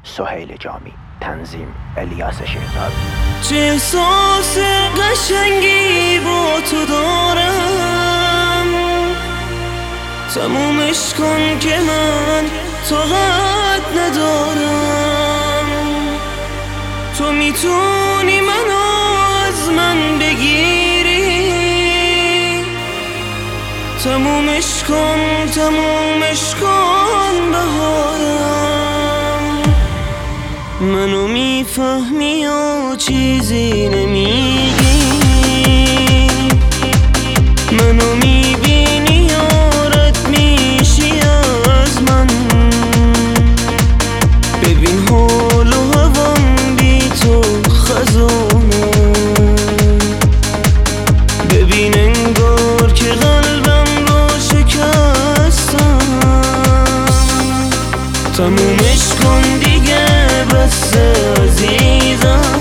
سهیل جامی، تنظیم الیاس شیرزاد. چه احساس قشنگی با تو دارم، تمومش کن که من طاقت ندارم. تو میتونی منو از من بگیری، تمومش کن بهارم. منو میفهمی یا چیزی نمیگی، منو میبینی یا رد میشی از من. ببین حال و هوام بی تو خزانه، ببین انگار که قلبم رو شکستم. تمومش کن دیگه بس عزیزم،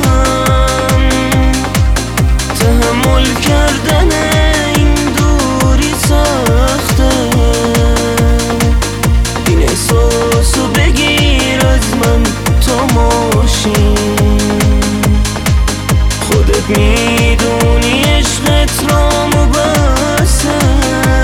تحمل کردن این دوری سخته. این احساسو بگیر از من تا ماشین، خودت میدونی عشقت رامو بسه.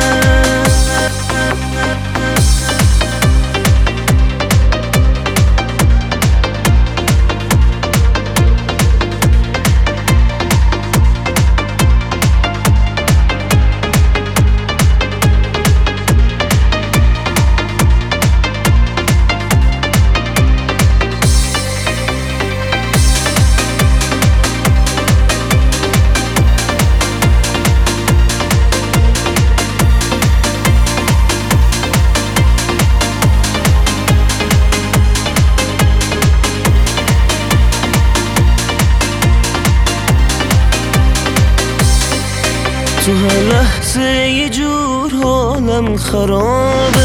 تو هر لحظه یه جور حالم خرابه،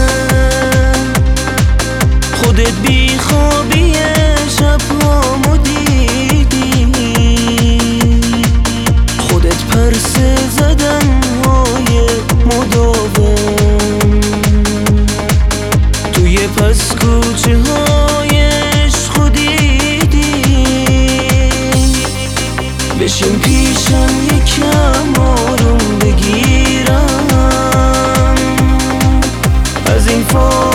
خودت بی خوابی شبهامو دیدی، خودت پرسه زدن های مداوم توی پس کوچه های عشق دیدی. بشین پیشم یکم آروم بگیرم، از این